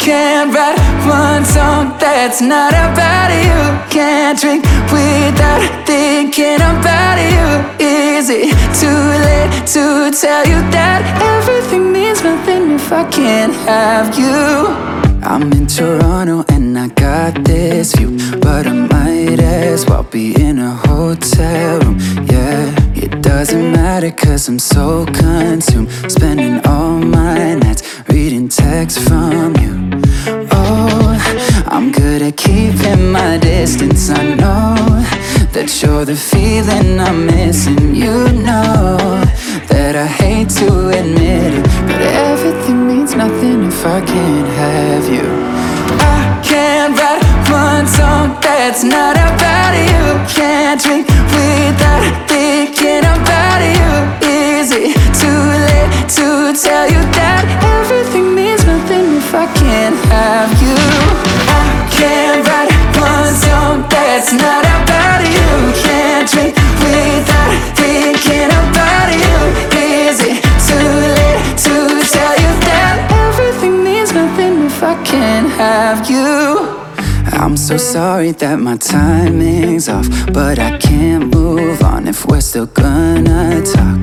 can't write one song that's not about you. Can't drink without thinking about you. Is it too late to tell you that everything means nothing if I can't have you? I'm in Toronto and I got this view, but I might as well be in a hotel room, yeah. It doesn't matter cause I'm so consumed, spending all my nights reading texts from you. Oh, I'm good at keeping my distance. I know that you're the feeling I'm missing. You know that I hate to admit it, but everything means nothing if I can't have you. I can't write one song that's not about you. Can't drink without thinking about you. Is it too late to tell you that everything means nothing if I can't have you? I can't write one song that's not about you. Can't drink without thinking about you. Is it too late to tell you that everything means nothing if I can't have you? I'm so sorry that my timing's off, but I can't move on if we're still gonna talk.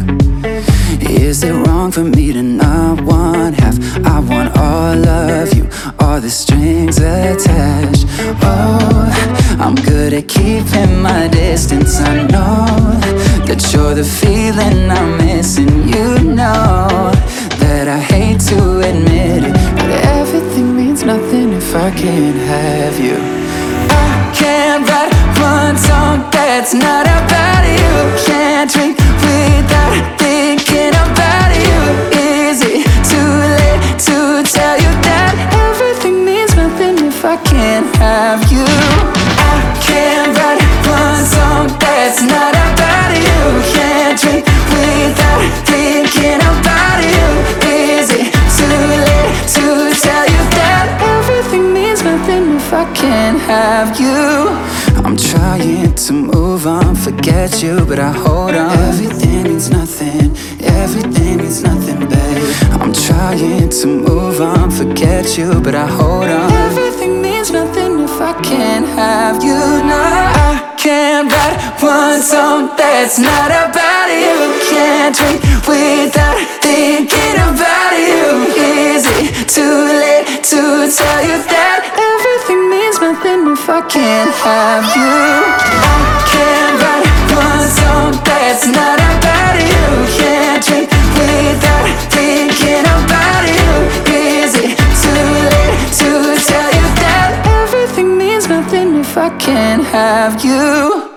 Is it wrong for me to not want half? I want all of you, all the strings attached. Oh, I'm good at keeping my distance. I know that you're the feeling I'm missing. You know that I hate to admit it, but everything means nothing if I can't have you. I can't write one song that's not about you. Can't drink without thinking about you. Is it too late to tell you that everything means nothing if I can't have you? I can't write one song that's not about you. Can't drink without thinking about you. Is it too late to tell you that everything means nothing if I can't have you? I'm trying to move on, forget you, but I hold on. Everything means nothing, everything means nothing, babe. I'm trying to move on, forget you, but I hold on. Everything means nothing if I can't have you. No, I can't write one song that's not about you. Can't drink without thinking about you. Is it too late to tell you that everything means nothing if I can't have you? I can't write one song that's not about you. Can't drink without thinking about you. Is it too late to tell you that everything means nothing if I can't have you?